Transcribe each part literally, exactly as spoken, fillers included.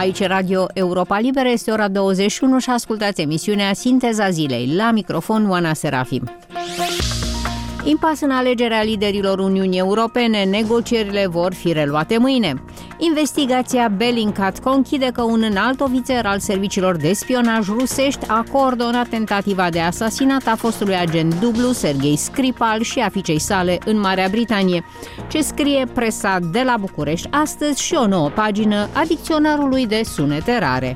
Aici Radio Europa Liberă, este ora douăzeci și unu și ascultați emisiunea Sinteza Zilei. La microfon, Oana Serafim. Impas în alegerea liderilor Uniunii Europene, negocierile vor fi reluate mâine. Investigația Bellingcat conchide că un înalt ofițer al serviciilor de spionaj rusești a coordonat tentativa de asasinat a fostului agent dublu Serghei Skripal și a fiicei sale în Marea Britanie. Ce scrie presa de la București astăzi și o nouă pagină a dicționarului de sunete rare.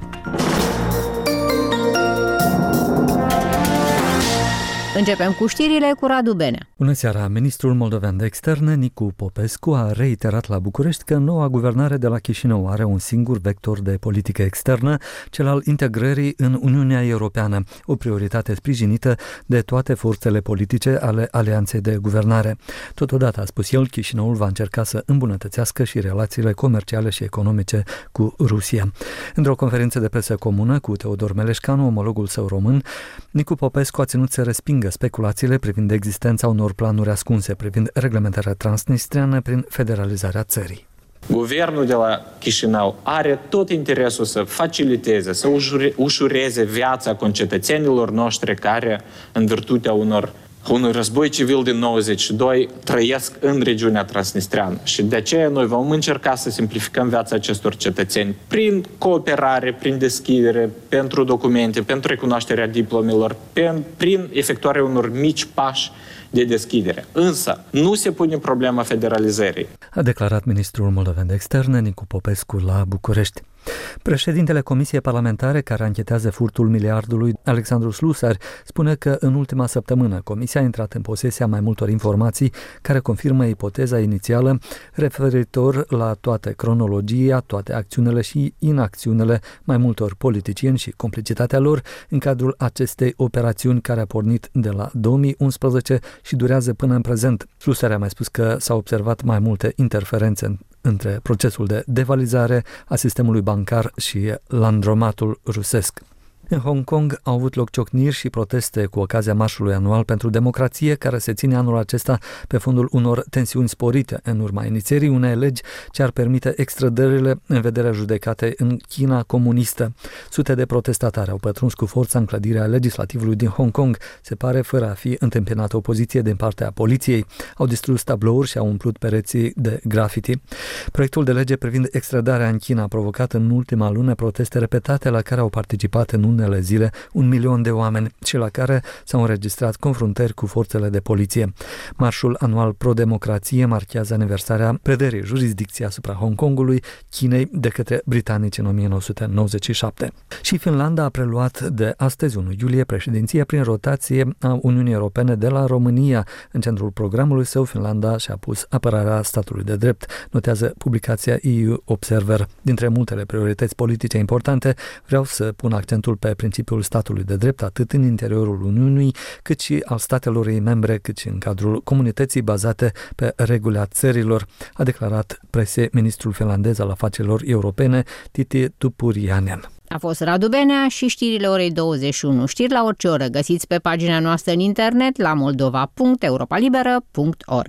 Începem cu știrile cu Radu Benea. Bună seara! Ministrul moldovean de externe, Nicu Popescu, a reiterat la București că noua guvernare de la Chișinău are un singur vector de politică externă, cel al integrării în Uniunea Europeană, o prioritate sprijinită de toate forțele politice ale alianței de guvernare. Totodată, a spus el, Chișinăul va încerca să îmbunătățească și relațiile comerciale și economice cu Rusia. Într-o conferință de presă comună cu Teodor Meleșcanu, omologul său român, Nicu Popescu a ținut să respingă speculațiile privind existența unor planuri ascunse privind reglementarea transnistriană prin federalizarea țării. Guvernul de la Chișinău are tot interesul să faciliteze, să ușureze viața concetățenilor noștri care, în virtutea unor unui război civil din nouăzeci și doi, trăiesc în regiunea transnistreană. Și de aceea noi vom încerca să simplificăm viața acestor cetățeni prin cooperare, prin deschidere, pentru documente, pentru recunoașterea diplomelor, prin efectuarea unor mici pași de deschidere. Însă, nu se pune problema federalizării. A declarat ministrul moldovean de externe, Nicu Popescu, la București. Președintele Comisiei Parlamentare care anchetează furtul miliardului, Alexandru Slusar, spune că în ultima săptămână Comisia a intrat în posesia mai multor informații care confirmă ipoteza inițială referitor la toate cronologia, toate acțiunile și inacțiunile mai multor politicieni și complicitatea lor în cadrul acestei operațiuni care a pornit de la două mii unsprezece și durează până în prezent. Slusar a mai spus că s-au observat mai multe interferențe între procesul de devalizare a sistemului bancar și landromatul rusesc. În Hong Kong au avut loc ciocniri și proteste cu ocazia marșului anual pentru democrație, care se ține anul acesta pe fondul unor tensiuni sporite în urma inițierii unei legi ce ar permite extrădările în vederea judecatei în China comunistă. Sute de protestatari au pătruns cu forța în clădirea legislativului din Hong Kong, se pare fără a fi întâmpinată opoziție din partea poliției. Au distrus tablouri și au umplut pereții de graffiti. Proiectul de lege privind extradarea în China a provocat în ultima lună proteste repetate la care au participat în unele zile un milion de oameni și la care s-au înregistrat confruntări cu forțele de poliție. Marșul anual pro-democrație marchează aniversarea prederii jurisdicției asupra Hong Kongului Chinei de către britanici în o mie nouă sute nouăzeci și șapte. Și Finlanda a preluat de astăzi, unu iulie, președinția prin rotație a Uniunii Europene de la România. În centrul programului său, Finlanda și-a pus apărarea statului de drept, notează publicația E U Observer. Dintre multele priorități politice importante, vreau să pun accentul pe principiul statului de drept, atât în interiorul Uniunii, cât și al statelor ei membre, cât și în cadrul comunității bazate pe regulile țărilor, a declarat presei ministrul finlandez al afacerilor europene, Tytti Tuppurainen. A fost Radu Benea și știrile orei douăzeci și unu. Știri la orice oră găsiți pe pagina noastră în internet la moldova punct europalibera punct org.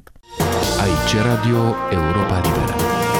Aici Radio Europa Liberă.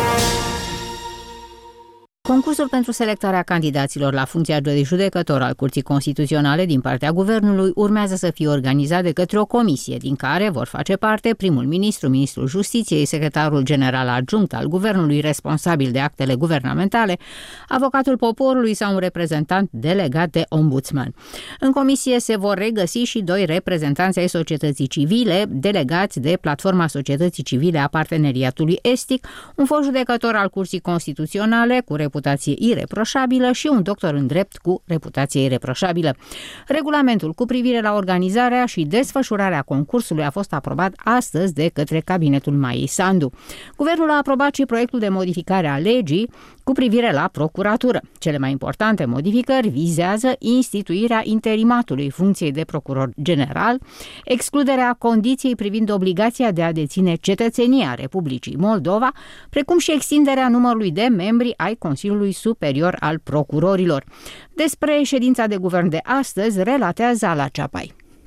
Concursul pentru selectarea candidaților la funcția de judecător al Curții Constituționale din partea Guvernului urmează să fie organizat de către o comisie, din care vor face parte primul ministru, ministrul Justiției, secretarul general adjunct al Guvernului responsabil de actele guvernamentale, avocatul poporului sau un reprezentant delegat de ombudsman. În comisie se vor regăsi și doi reprezentanți ai societății civile, delegați de Platforma Societății Civile a Parteneriatului Estic, un fost judecător al Curții Constituționale cu reputație ireproșabilă și un doctor în drept cu reputație ireproșabilă. Regulamentul cu privire la organizarea și desfășurarea concursului a fost aprobat astăzi de către cabinetul Maiei Sandu. Guvernul a aprobat și proiectul de modificare a legii cu privire la procuratură. Cele mai importante modificări vizează instituirea interimatului funcției de procuror general, excluderea condiției privind obligația de a deține cetățenia Republicii Moldova, precum și extinderea numărului de membri ai Consiliului Superior al Procurorilor. Despre ședința de guvern de astăzi relatează Ala Ceapai.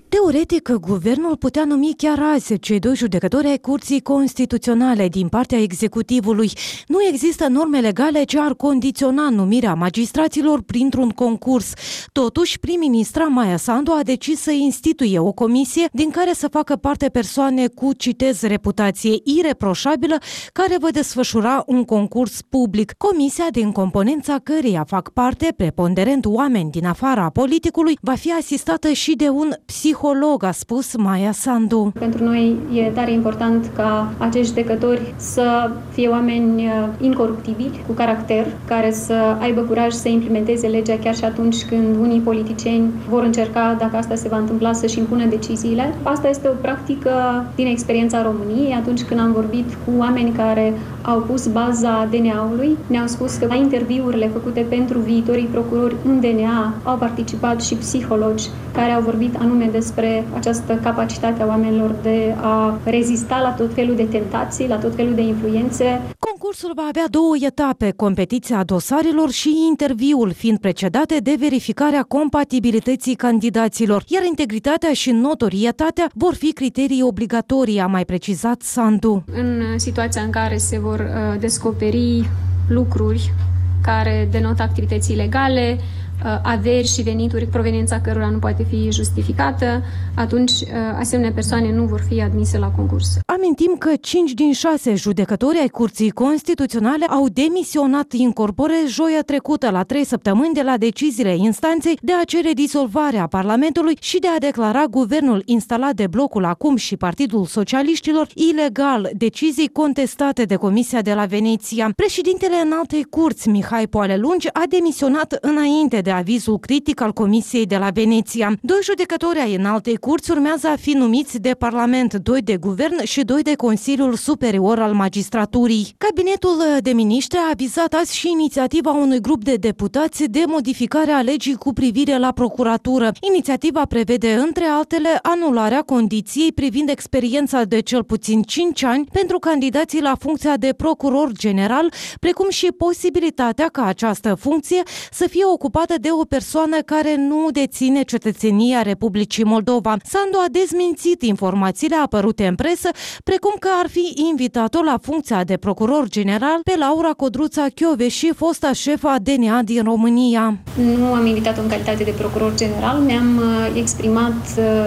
Teoretic, guvernul putea numi chiar azi cei doi judecători ai Curții Constituționale din partea executivului. Nu există norme legale ce ar condiționa numirea magistraților printr-un concurs. Totuși, prim-ministra Maia Sandu a decis să instituie o comisie din care să facă parte persoane cu, citez, reputație ireproșabilă, care va desfășura un concurs public. Comisia, din componența căreia fac parte preponderent oameni din afara politicului, va fi asistată și de un psiholog. Psiholog, a spus Maia Sandu. Pentru noi e tare important ca acești judecători să fie oameni incoruptibili, cu caracter, care să aibă curaj să implementeze legea chiar și atunci când unii politicieni vor încerca, dacă asta se va întâmpla, să-și impună deciziile. Asta este o practică din experiența României. Atunci când am vorbit cu oameni care au pus baza D N A-ului, ne-au spus că la interviurile făcute pentru viitorii procurori în D N A au participat și psihologi care au vorbit anume despre despre această capacitate a oamenilor de a rezista la tot felul de tentații, la tot felul de influențe. Concursul va avea două etape, competiția dosarelor și interviul, fiind precedate de verificarea compatibilității candidaților, iar integritatea și notorietatea vor fi criterii obligatorii, a mai precizat Sandu. În situația în care se vor uh, descoperi lucruri care denotă activități ilegale, averi și venituri proveniența cărora nu poate fi justificată, atunci asemenea persoane nu vor fi admise la concurs. Amintim că cinci din șase judecători ai Curții Constituționale au demisionat in corpore joia trecută, la trei săptămâni de la deciziile instanței de a cere dizolvarea Parlamentului și de a declara guvernul instalat de Blocul Acum și Partidul Socialiștilor ilegal, decizii contestate de Comisia de la Veneția. Președintele Înaltei Curți, Mihai Poalelungi, a demisionat înainte de avizul critic al Comisiei de la Veneția. Doi judecători ai Înaltei Curți urmează a fi numiți de Parlament, doi de Guvern și doi de Consiliul Superior al Magistraturii. Cabinetul de miniștri a avizat azi și inițiativa unui grup de deputați de modificare a legii cu privire la procuratură. Inițiativa prevede, între altele, anularea condiției privind experiența de cel puțin cinci ani pentru candidații la funcția de procuror general, precum și posibilitatea ca această funcție să fie ocupată de o persoană care nu deține cetățenia Republicii Moldova. Sandu a dezmințit informațiile apărute în presă, precum că ar fi invitat-o la funcția de procuror general pe Laura Codruța Chioveși, fosta șefa D N A din România. Nu am invitat-o în calitate de procuror general, mi-am exprimat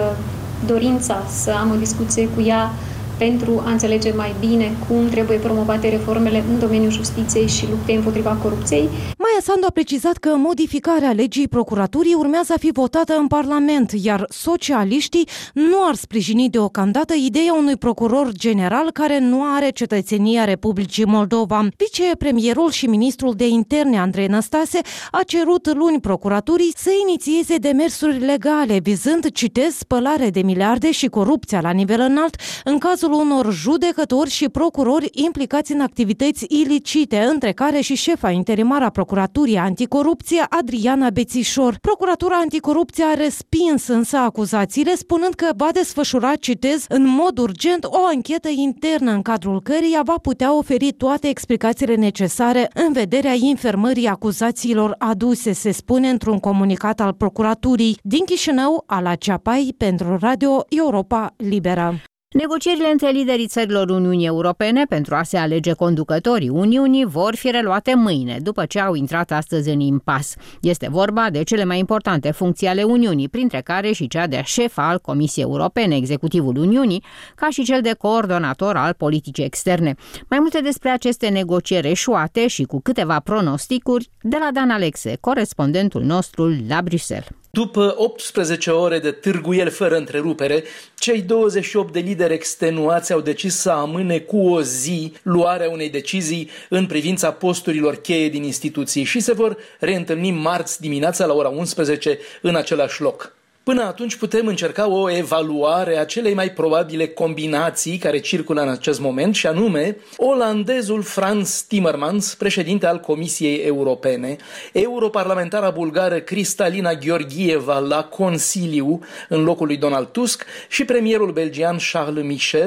dorința să am o discuție cu ea pentru a înțelege mai bine cum trebuie promovate reformele în domeniul justiției și luptei împotriva corupției. Maia Sandu a precizat că modificarea legii procuraturii urmează a fi votată în Parlament, iar socialiștii nu ar sprijini deocamdată ideea unui procuror general care nu are cetățenia Republicii Moldova. Vicepremierul și ministrul de interne Andrei Năstase a cerut luni procuraturii să inițieze demersuri legale vizând, citez, spălare de miliarde și corupția la nivel înalt în cazul unor judecători și procurori implicați în activități ilicite, între care și șefa interimară a Procuraturii Anticorupție, Adriana Bețișor. Procuratura Anticorupție a respins însă acuzațiile, spunând că va desfășura, citez, în mod urgent o anchetă internă în cadrul căreia va putea oferi toate explicațiile necesare în vederea infermării acuzațiilor aduse, se spune într-un comunicat al Procuraturii. Din Chișinău, Ala Ceapai, pentru Radio Europa Liberă. Negocierile între liderii țărilor Uniunii Europene pentru a se alege conducătorii Uniunii vor fi reluate mâine, după ce au intrat astăzi în impas. Este vorba de cele mai importante funcții ale Uniunii, printre care și cea de șef al Comisiei Europene, executivul Uniunii, ca și cel de coordonator al politicii externe. Mai multe despre aceste negocieri eșuate și cu câteva pronosticuri de la Dan Alexe, corespondentul nostru la Bruxelles. După optsprezece ore de târguieli fără întrerupere, cei douăzeci și opt de lideri extenuați au decis să amâne cu o zi luarea unei decizii în privința posturilor cheie din instituții și se vor reîntâlni marți dimineața la ora unsprezece în același loc. Până atunci putem încerca o evaluare a celei mai probabile combinații care circulă în acest moment, și anume olandezul Frans Timmermans, președinte al Comisiei Europene, europarlamentara bulgară Kristalina Georgieva la Consiliu în locul lui Donald Tusk și premierul belgian Charles Michel,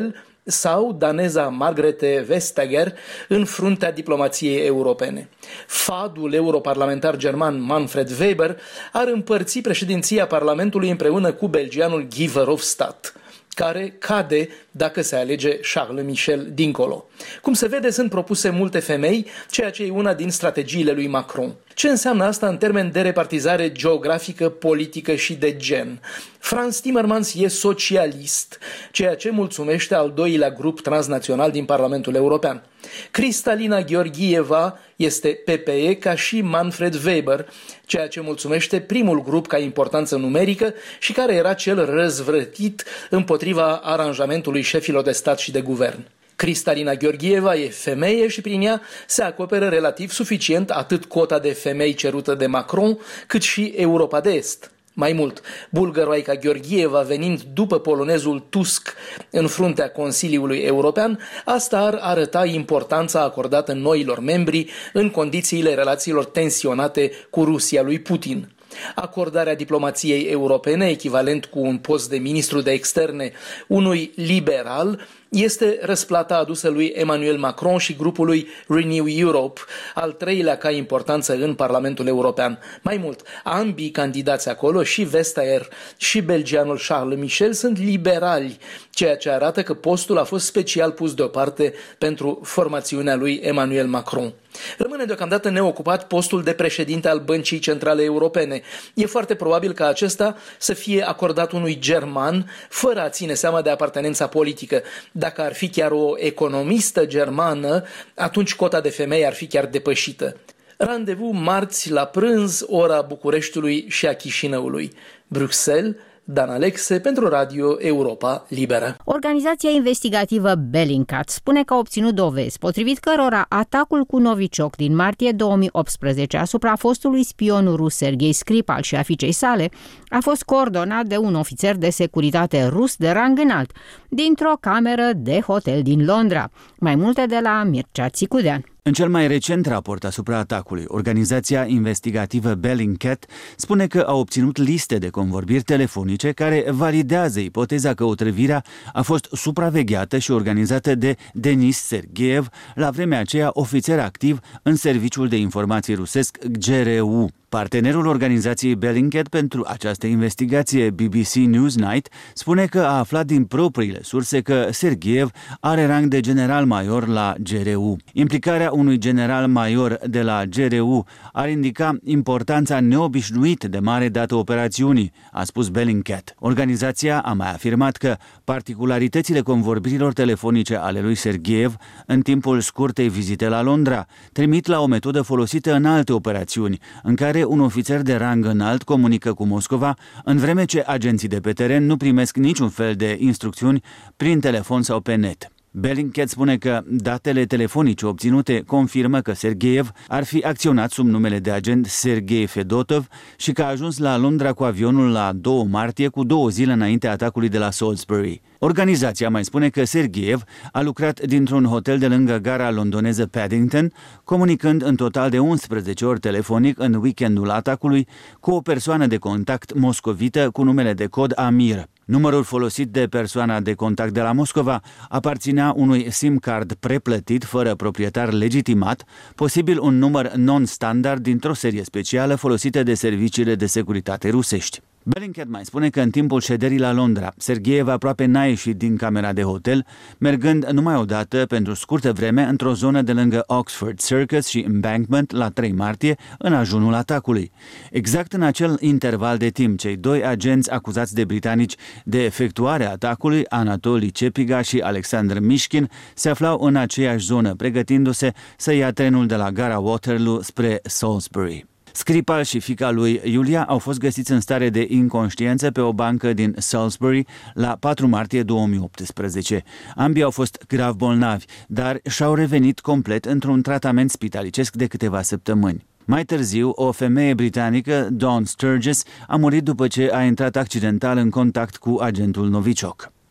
sau daneza Margrethe Vestager în fruntea diplomației europene. Fadul europarlamentar german Manfred Weber ar împărți președinția Parlamentului împreună cu belgianul Guy Verhofstadt, care cade dacă se alege Charles Michel dincolo. Cum se vede, sunt propuse multe femei, ceea ce e una din strategiile lui Macron. Ce înseamnă asta în termeni de repartizare geografică, politică și de gen? Frans Timmermans e socialist, ceea ce mulțumește al doilea grup transnațional din Parlamentul European. Kristalina Georgieva este P P E ca și Manfred Weber, ceea ce mulțumește primul grup ca importanță numerică și care era cel răzvrătit împotriva aranjamentului șefilor de stat și de guvern. Kristalina Georgieva e femeie și prin ea se acoperă relativ suficient atât cota de femei cerută de Macron, cât și Europa de Est. Mai mult, bulgăroaica Georgieva venind după polonezul Tusk în fruntea Consiliului European, asta ar arăta importanța acordată noilor membri în condițiile relațiilor tensionate cu Rusia lui Putin. Acordarea diplomației europene, echivalent cu un post de ministru de externe unui liberal, este răsplata adusă lui Emmanuel Macron și grupului Renew Europe, al treilea ca importanță în Parlamentul European. Mai mult, ambii candidați acolo, și Vestager și belgianul Charles Michel, sunt liberali, ceea ce arată că postul a fost special pus deoparte pentru formațiunea lui Emmanuel Macron. Rămâne deocamdată neocupat postul de președinte al Băncii Centrale Europene. E foarte probabil ca acesta să fie acordat unui german, fără a ține seama de apartenența politică. Dacă ar fi chiar o economistă germană, atunci cota de femei ar fi chiar depășită. Randevu marți la prânz, ora Bucureștiului și a Chișinăului. Bruxelles, Dan Alexe pentru Radio Europa Liberă. Organizația investigativă Bellingcat spune că a obținut dovezi, potrivit cărora atacul cu Novichok din martie două mii optsprezece asupra fostului spion rus Sergei Skripal și a fiicei sale a fost coordonat de un ofițer de securitate rus de rang înalt, dintr-o cameră de hotel din Londra. Mai multe de la Mircea Țicudean. În cel mai recent raport asupra atacului, organizația investigativă Bellingcat spune că a obținut liste de convorbiri telefonice care validează ipoteza că otrăvirea a fost supravegheată și organizată de Denis Sergeev, la vremea aceea ofițer activ în serviciul de informații rusesc G R U. Partenerul organizației Bellingcat pentru această investigație, B B C Newsnight, spune că a aflat din propriile surse că Sergeev are rang de general major la G R U. Implicarea unui general major de la G R U ar indica importanța neobișnuit de mare dată operațiunii, a spus Bellingcat. Organizația a mai afirmat că particularitățile convorbirilor telefonice ale lui Sergeev în timpul scurtei vizite la Londra trimit la o metodă folosită în alte operațiuni, în care un ofițer de rang înalt comunică cu Moscova, în vreme ce agenții de pe teren nu primesc niciun fel de instrucțiuni prin telefon sau pe net. Bellingcat spune că datele telefonice obținute confirmă că Sergeev ar fi acționat sub numele de agent Sergei Fedotov și că a ajuns la Londra cu avionul la doi martie, cu două zile înainte atacului de la Salisbury. Organizația mai spune că Sergeev a lucrat dintr-un hotel de lângă gara londoneză Paddington, comunicând în total de unsprezece ori telefonic în weekendul atacului cu o persoană de contact moscovită cu numele de cod Amir. Numărul folosit de persoana de contact de la Moscova aparținea unui SIM card preplătit fără proprietar legitimat, posibil un număr non-standard dintr-o serie specială folosită de serviciile de securitate rusești. Bellingcat mai spune că în timpul șederii la Londra, Sergeev aproape n-a ieșit din camera de hotel, mergând numai o dată pentru scurtă vreme într-o zonă de lângă Oxford Circus și Embankment la trei martie, în ajunul atacului. Exact în acel interval de timp, cei doi agenți acuzați de britanici de efectuarea atacului, Anatoli Cepiga și Alexander Mishkin, se aflau în aceeași zonă, pregătindu-se să ia trenul de la gara Waterloo spre Salisbury. Skripal și fiica lui Iulia au fost găsiți în stare de inconștiență pe o bancă din Salisbury la patru martie două mii optsprezece. Ambii au fost grav bolnavi, dar și-au revenit complet într-un tratament spitalicesc de câteva săptămâni. Mai târziu, o femeie britanică, Dawn Sturgis, a murit după ce a intrat accidental în contact cu agentul Novichok.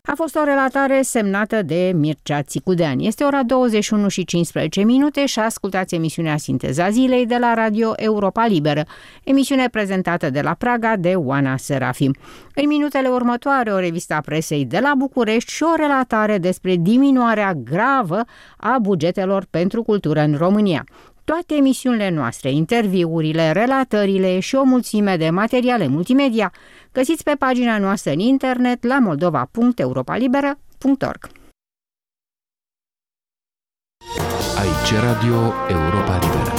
A fost o relatare semnată de Mircea Țicudean. Este ora douăzeci și unu și cincisprezece minute și ascultați emisiunea Sinteza Zilei de la Radio Europa Liberă, emisiune prezentată de la Praga de Oana Serafim. În minutele următoare, o revistă a presei de la București și o relatare despre diminuarea gravă a bugetelor pentru cultură în România. Toate emisiunile noastre, interviurile, relatările și o mulțime de materiale multimedia găsiți pe pagina noastră în internet la moldova punct europa liberă punct org. Aici Radio Europa Liberă.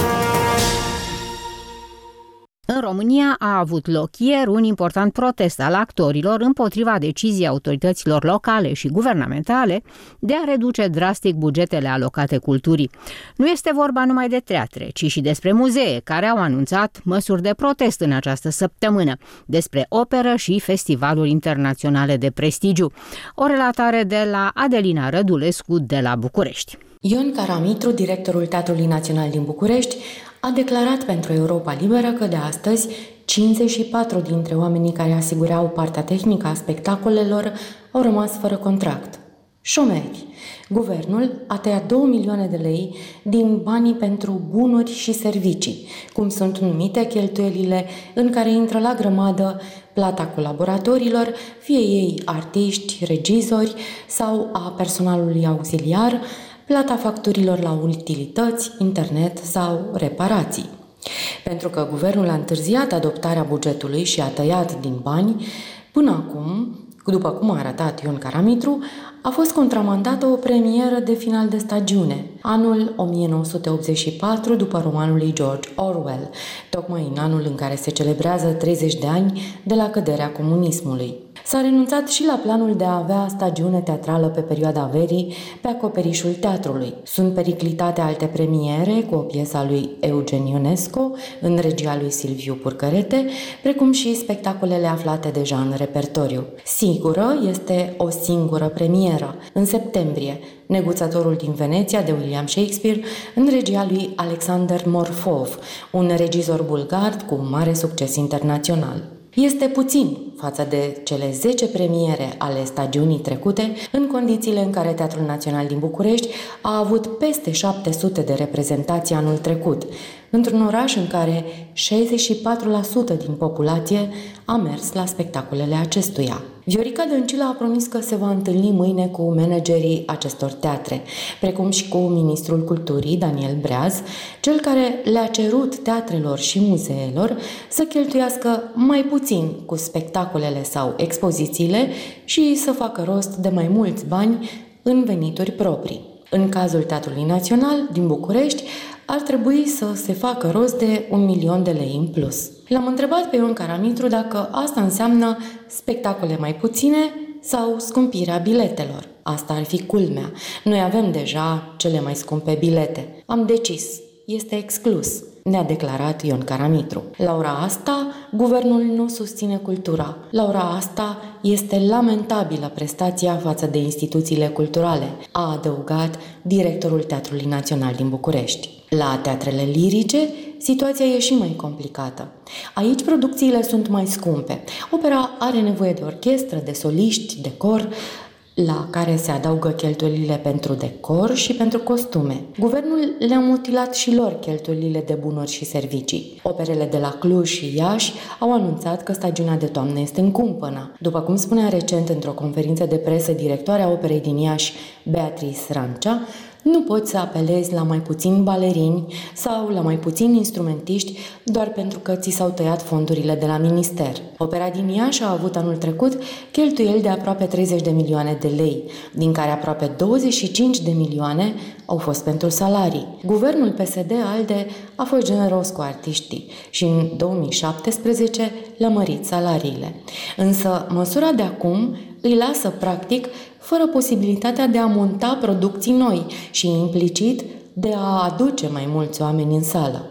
În România a avut loc ieri un important protest al actorilor împotriva deciziei autorităților locale și guvernamentale de a reduce drastic bugetele alocate culturii. Nu este vorba numai de teatre, ci și despre muzee, care au anunțat măsuri de protest în această săptămână, despre operă și festivaluri internaționale de prestigiu. O relatare de la Adelina Rădulescu de la București. Ion Caramitru, directorul Teatrului Național din București, a declarat pentru Europa Liberă că de astăzi cincizeci și patru dintre oamenii care asigurau partea tehnică a spectacolelor au rămas fără contract. Șomeri. Guvernul a tăiat două milioane de lei din banii pentru bunuri și servicii, cum sunt numite cheltuielile în care intră la grămadă plata colaboratorilor, fie ei artiști, regizori sau a personalului auxiliar, plata facturilor la utilități, internet sau reparații. Pentru că guvernul a întârziat adoptarea bugetului și a tăiat din bani, până acum, după cum a arătat Ion Caramitru, a fost contramandată o premieră de final de stagiune, anul o mie nouă sute optzeci și patru, după romanul lui George Orwell, tocmai în anul în care se celebrează treizeci de ani de la căderea comunismului. S-a renunțat și la planul de a avea stagiune teatrală pe perioada verii pe acoperișul teatrului. Sunt periclitate alte premiere cu o piesă a lui Eugen Ionesco în regia lui Silviu Purcărete, precum și spectacolele aflate deja în repertoriu. Sigură este o singură premieră, în septembrie, Neguțătorul din Veneția de William Shakespeare, în regia lui Alexander Morfov, un regizor bulgar cu mare succes internațional. Este puțin față de cele zece premiere ale stagiunii trecute, în condițiile în care Teatrul Național din București a avut peste șapte sute de reprezentații anul trecut, într-un oraș în care șaizeci și patru la sută din populație a mers la spectacolele acestuia. Viorica Dăncilă a promis că se va întâlni mâine cu managerii acestor teatre, precum și cu ministrul culturii, Daniel Breaz, cel care le-a cerut teatrelor și muzeelor să cheltuiască mai puțin cu spectacolele sau expozițiile și să facă rost de mai mulți bani în venituri proprii. În cazul Teatrului Național din București, ar trebui să se facă rost de un milion de lei în plus. L-am întrebat pe Ion Caramitru dacă asta înseamnă spectacole mai puține sau scumpirea biletelor. Asta ar fi culmea. Noi avem deja cele mai scumpe bilete. Am decis. Este exclus, ne-a declarat Ion Caramitru. La ora asta, guvernul nu susține cultura. La ora asta este lamentabilă prestația față de instituțiile culturale, a adăugat directorul Teatrului Național din București. La teatrele lirice, situația e și mai complicată. Aici producțiile sunt mai scumpe. Opera are nevoie de orchestră, de soliști, de cor, la care se adaugă cheltuielile pentru decor și pentru costume. Guvernul le-a mutilat și lor cheltuielile de bunuri și servicii. Operele de la Cluj și Iași au anunțat că stagiunea de toamnă este în cumpănă. După cum spunea recent într-o conferință de presă directoarea operei din Iași, Beatrice Rancea, nu poți să apelezi la mai puțini balerini sau la mai puțini instrumentiști doar pentru că ți s-au tăiat fondurile de la minister. Opera din Iași a avut anul trecut cheltuieli de aproape treizeci de milioane de lei, din care aproape douăzeci și cinci de milioane au fost pentru salarii. Guvernul P S D-ALDE a fost generos cu artiștii și în două mii șaptesprezece le-a mărit salariile. Însă măsura de acum îi lasă practic fără posibilitatea de a monta producții noi și implicit de a aduce mai mulți oameni în sală. Criticul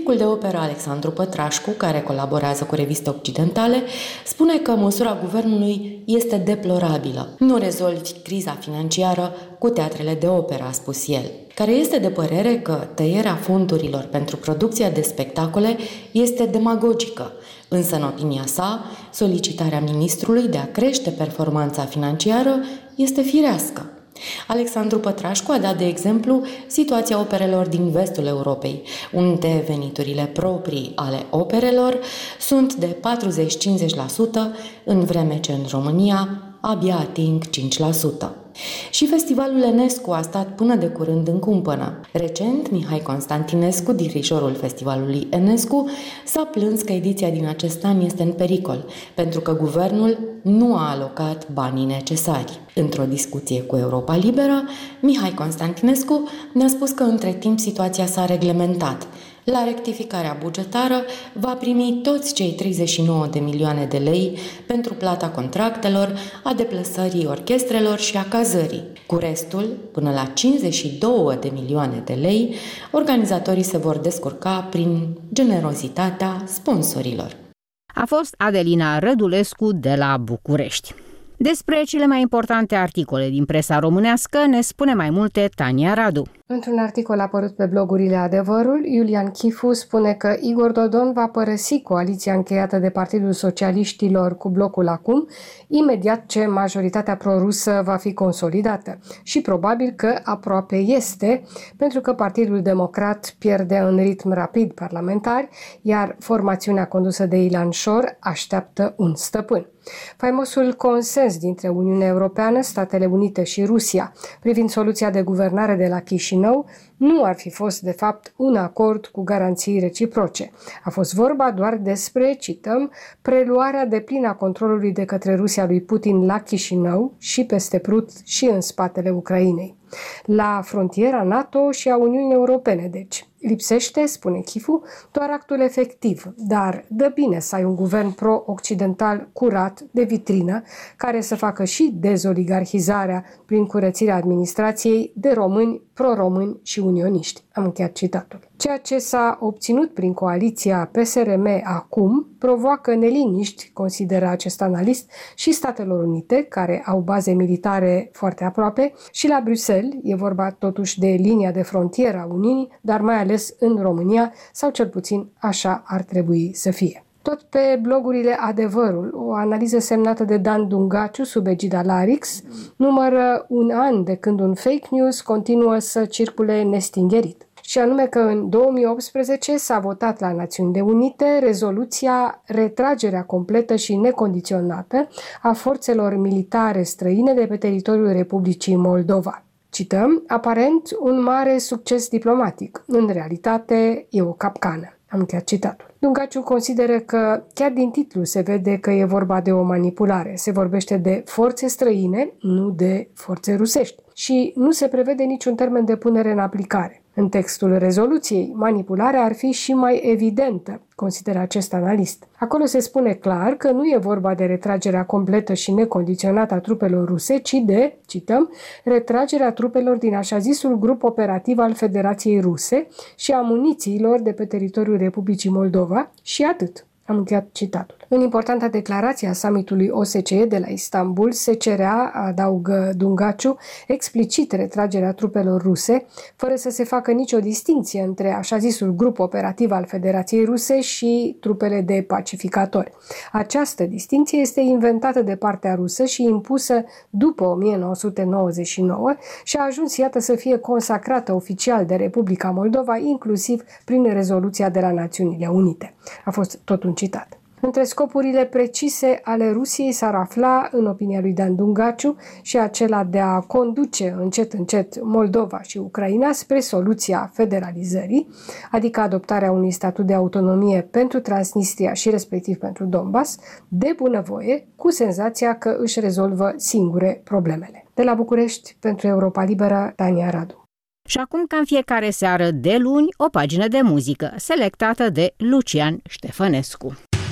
Criticul de operă Alexandru Pătrașcu, care colaborează cu reviste occidentale, spune că măsura guvernului este deplorabilă. Nu rezolvi criza financiară cu teatrele de operă, a spus el, care este de părere că tăierea fondurilor pentru producția de spectacole este demagogică, însă, în opinia sa, solicitarea ministrului de a crește performanța financiară este firească. Alexandru Pătrașcu a dat de exemplu situația operelor din vestul Europei, unde veniturile proprii ale operelor sunt de patruzeci-cincizeci la sută, în vreme ce în România abia ating cinci la sută. Și festivalul Enescu a stat până de curând în cumpănă. Recent, Mihai Constantinescu, dirijorul festivalului Enescu, s-a plâns că ediția din acest an este în pericol, pentru că guvernul nu a alocat banii necesari. Într-o discuție cu Europa Liberă, Mihai Constantinescu ne-a spus că între timp situația s-a reglementat. La rectificarea bugetară va primi toți cei treizeci și nouă de milioane de lei pentru plata contractelor, a deplasării orchestrelor și a cazării. Cu restul, până la cincizeci și două de milioane de lei, organizatorii se vor descurca prin generozitatea sponsorilor. A fost Adelina Rădulescu de la București. Despre cele mai importante articole din presa românească ne spune mai multe Tania Radu. Într-un articol apărut pe blogurile Adevărul, Iulian Chifu spune că Igor Dodon va părăsi coaliția încheiată de Partidul Socialiștilor cu Blocul Acum, imediat ce majoritatea prorusă va fi consolidată. Și probabil că aproape este, pentru că Partidul Democrat pierde în ritm rapid parlamentari, iar formațiunea condusă de Ilan Șor așteaptă un stăpân. Faimosul consens dintre Uniunea Europeană, Statele Unite și Rusia privind soluția de guvernare de la Chișinău nu ar fi fost, de fapt, un acord cu garanții reciproce. A fost vorba doar despre, cităm, preluarea deplină a controlului de către Rusia lui Putin la Chișinău și peste Prut și în spatele Ucrainei. La frontiera NATO și a Uniunii Europene, deci. Lipsește, spune Chifu, doar actul efectiv, dar dă bine să ai un guvern pro-occidental curat, de vitrină, care să facă și dezoligarhizarea prin curățirea administrației de români, pro-români și unioniști. Am încheiat citatul. Ceea ce s-a obținut prin coaliția P S R M acum provoacă neliniști, consideră acest analist, și Statelor Unite, care au baze militare foarte aproape, și la Bruxelles, e vorba totuși de linia de frontieră a Uniunii, dar mai ales în România, sau cel puțin așa ar trebui să fie. Tot pe blogurile Adevărul, o analiză semnată de Dan Dungaciu sub egida Larix numără un an de când un fake news continuă să circule nestingerit. Și anume că în două mii optsprezece s-a votat la Națiunile Unite rezoluția retragerea completă și necondiționată a forțelor militare străine de pe teritoriul Republicii Moldova. Cităm, aparent un mare succes diplomatic. În realitate e o capcană. Am încheiat citatul. Dungaciu consideră că chiar din titlu se vede că e vorba de o manipulare. Se vorbește de forțe străine, nu de forțe rusești. Și nu se prevede niciun termen de punere în aplicare. În textul rezoluției, manipularea ar fi și mai evidentă, consideră acest analist. Acolo se spune clar că nu e vorba de retragerea completă și necondiționată a trupelor ruse, ci de, cităm, retragerea trupelor din așa zisul grup operativ al Federației Ruse și a munițiilor de pe teritoriul Republicii Moldova și atât. Am încheiat citatul. În importanta declarație a summitului O S C E de la Istanbul se cerea, adaugă Dungaciu, explicit retragerea trupelor ruse, fără să se facă nicio distinție între așa zisul grup operativ al Federației Ruse și trupele de pacificatori. Această distinție este inventată de partea rusă și impusă după o mie nouă sute nouăzeci și nouă și a ajuns, iată, să fie consacrată oficial de Republica Moldova, inclusiv prin rezoluția de la Națiunile Unite. A fost tot un citat. Între scopurile precise ale Rusiei s-ar afla, în opinia lui Dan Dungaciu, și acela de a conduce încet încet Moldova și Ucraina spre soluția federalizării, adică adoptarea unui statut de autonomie pentru Transnistria și respectiv pentru Donbass, de bunăvoie, cu senzația că își rezolvă singure problemele. De la București, pentru Europa Liberă, Tania Radu. Și acum, ca în fiecare seară de luni, o pagină de muzică, selectată de Lucian Ștefănescu.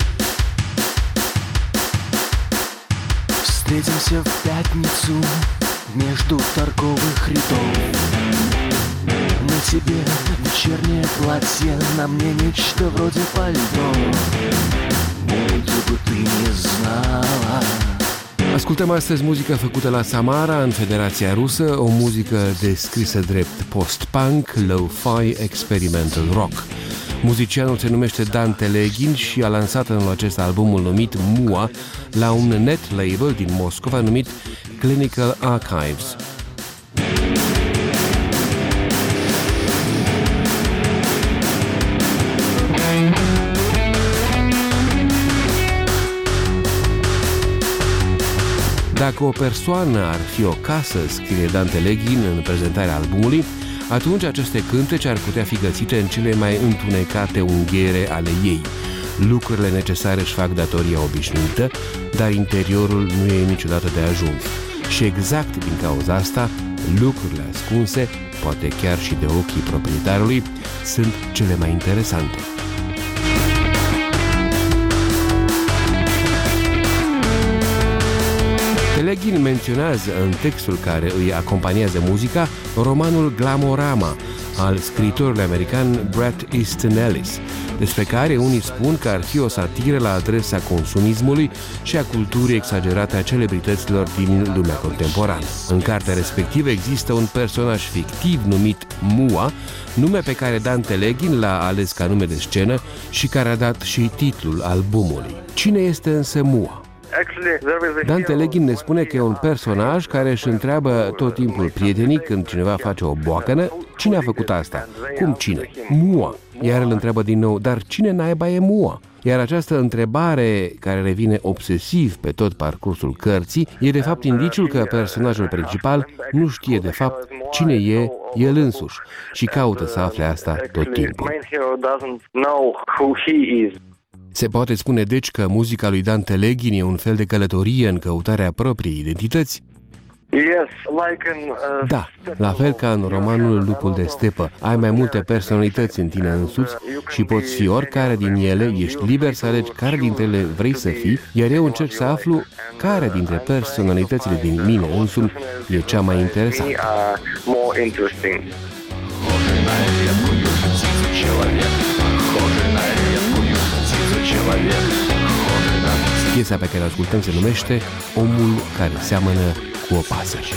Встретимся в пятницу между торговых рядов. На тебе вечернее платье, на мне нечто вроде пальто. Будто бы ты не знала. Ascultăm astăzi muzică făcută la Samara, în Federația Rusă, o muzică descrisă drept post-punk, lo-fi, experimental rock. Muzicianul se numește Dante Leghin și a lansat anul acesta albumul numit Mua la un net label din Moscova numit Clinical Archives. Dacă o persoană ar fi o casă, scrie Dante Leghin în prezentarea albumului, atunci aceste cântece ar putea fi găsite în cele mai întunecate unghiere ale ei. Lucrurile necesare își fac datoria obișnuită, dar interiorul nu e niciodată de ajuns. Și exact din cauza asta, lucrurile ascunse, poate chiar și de ochii proprietarului, sunt cele mai interesante. Leghin menționează în textul care îi acompaniază muzica romanul Glamorama al scriitorului american Bret Easton Ellis, despre care unii spun că ar fi o satiră la adresa consumismului și a culturii exagerate a celebrităților din lumea contemporană. În cartea respectivă există un personaj fictiv numit Mua, nume pe care Dante Leghin l-a ales ca nume de scenă și care a dat și titlul albumului. Cine este însă Mua? Dante Leghin ne spune că e un personaj care își întreabă tot timpul prietenii când cineva face o boacănă, cine a făcut asta? Cum cine? Mua. Iar îl întreabă din nou, dar cine naiba e Mua? Iar această întrebare, care revine obsesiv pe tot parcursul cărții, e de fapt indiciul că personajul principal nu știe de fapt cine e el însuși și caută să afle asta tot timpul. Se poate spune deci că muzica lui Dante Leghin e un fel de călătorie în căutarea propriei identități? Da, la fel ca în romanul Lupul de stepă, ai mai multe personalități în tine însuți și poți fi oricare din ele, ești liber să alegi care dintre ele vrei să fii, iar eu încerc să aflu care dintre personalitățile din mine însumi e cea mai interesantă. Piesa pe care o ascultăm se numește Omul care seamănă cu o pasăre.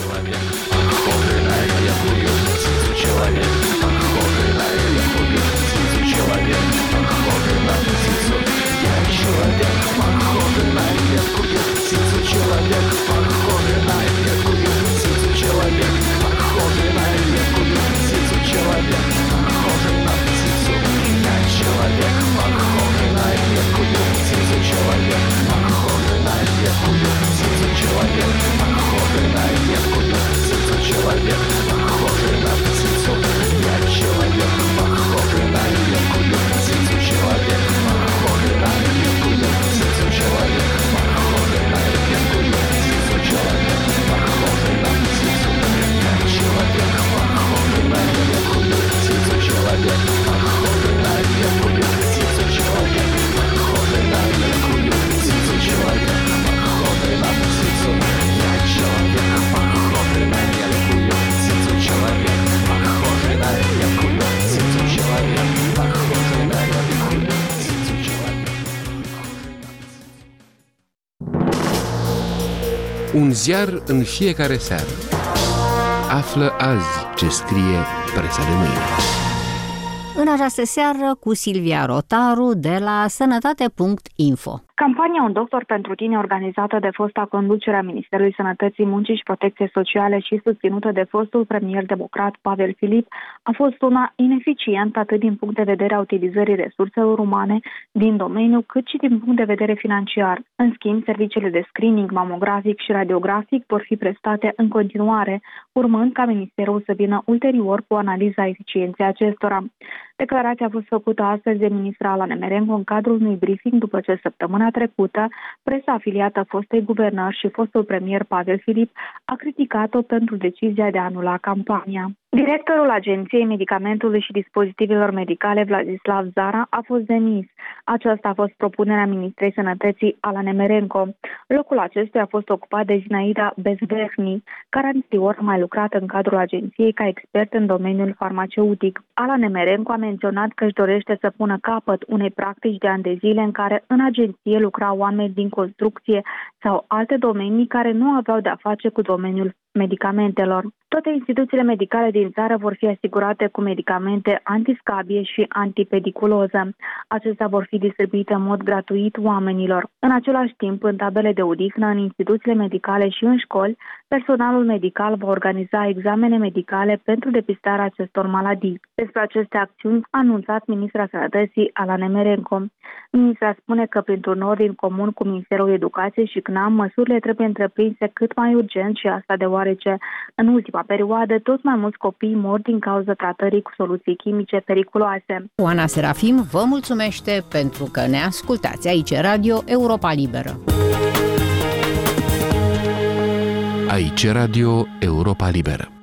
Un ziar în fiecare seară. Află azi ce scrie presa de mâine. În această seară cu Silvia Rotaru de la sănătate punct info. Campania Un doctor pentru tine, organizată de fosta conducere a Ministerului Sănătății, Muncii și Protecției Sociale și susținută de fostul premier democrat Pavel Filip, a fost una ineficientă atât din punct de vedere a utilizării resurselor umane din domeniu, cât și din punct de vedere financiar. În schimb, serviciile de screening mamografic și radiografic vor fi prestate în continuare, urmând ca Ministerul să vină ulterior cu analiza eficienței acestora. Declarația a fost făcută astăzi de ministra Ala Nemerencu în cadrul unui briefing după ce săptămâna trecută presa afiliată fostei guvernări și fostul premier Pavel Filip a criticat-o pentru decizia de a anula campania. Directorul Agenției Medicamentului și Dispozitivelor Medicale, Vladislav Zara, a fost demis. Aceasta a fost propunerea Ministrei Sănătății, Ala Nemerenko. Locul acestuia a fost ocupat de Zinaida Bezvehni, care anterior a mai lucrat în cadrul agenției ca expert în domeniul farmaceutic. Ala Nemerenko a menționat că își dorește să pună capăt unei practici de ani de zile în care în agenție lucrau oameni din construcție sau alte domenii care nu aveau de-a face cu domeniul medicamentelor. Toate instituțiile medicale din țară vor fi asigurate cu medicamente antiscabie și antipediculoză. Acestea vor fi distribuite în mod gratuit oamenilor. În același timp, în tabele de odihnă, în instituțiile medicale și în școli, personalul medical va organiza examene medicale pentru depistarea acestor maladii. Despre aceste acțiuni a anunțat ministra Sănătății, Ala Nemerenko. Ministra spune că printr-un ordin comun cu Ministerul Educației și C N A M, măsurile trebuie întreprinse cât mai urgent și asta deoarece în ultima perioadă tot mai mulți copii mor din cauza tratării cu soluții chimice periculoase. Oana Serafim vă mulțumește pentru că ne ascultați. Aici Radio Europa Liberă. Aici Radio Europa Liberă.